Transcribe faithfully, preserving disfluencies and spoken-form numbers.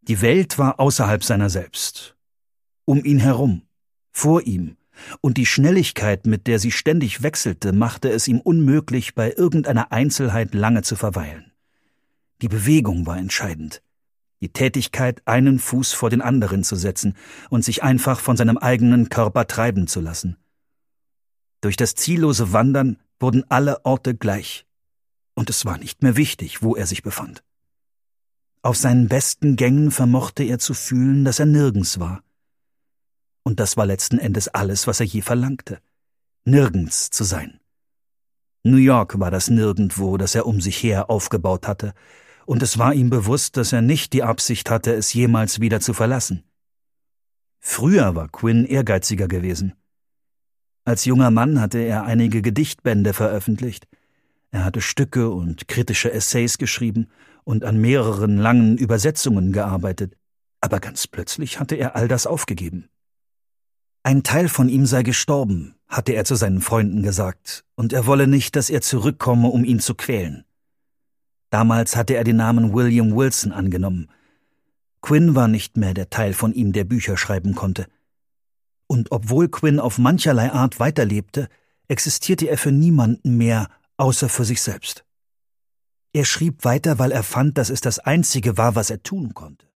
Die Welt war außerhalb seiner selbst. Um ihn herum, vor ihm, und die Schnelligkeit, mit der sie ständig wechselte, machte es ihm unmöglich, bei irgendeiner Einzelheit lange zu verweilen. Die Bewegung war entscheidend. Die Tätigkeit, einen Fuß vor den anderen zu setzen und sich einfach von seinem eigenen Körper treiben zu lassen. Durch das ziellose Wandern wurden alle Orte gleich, und es war nicht mehr wichtig, wo er sich befand. Auf seinen besten Gängen vermochte er zu fühlen, dass er nirgends war. Und das war letzten Endes alles, was er je verlangte, nirgends zu sein. New York war das Nirgendwo, das er um sich her aufgebaut hatte, und es war ihm bewusst, dass er nicht die Absicht hatte, es jemals wieder zu verlassen. Früher war Quinn ehrgeiziger gewesen. Als junger Mann hatte er einige Gedichtbände veröffentlicht. Er hatte Stücke und kritische Essays geschrieben und an mehreren langen Übersetzungen gearbeitet, aber ganz plötzlich hatte er all das aufgegeben. Ein Teil von ihm sei gestorben, hatte er zu seinen Freunden gesagt, und er wolle nicht, dass er zurückkomme, um ihn zu quälen. Damals hatte er den Namen William Wilson angenommen. Quinn war nicht mehr der Teil von ihm, der Bücher schreiben konnte. Und obwohl Quinn auf mancherlei Art weiterlebte, existierte er für niemanden mehr, außer für sich selbst. Er schrieb weiter, weil er fand, dass es das Einzige war, was er tun konnte.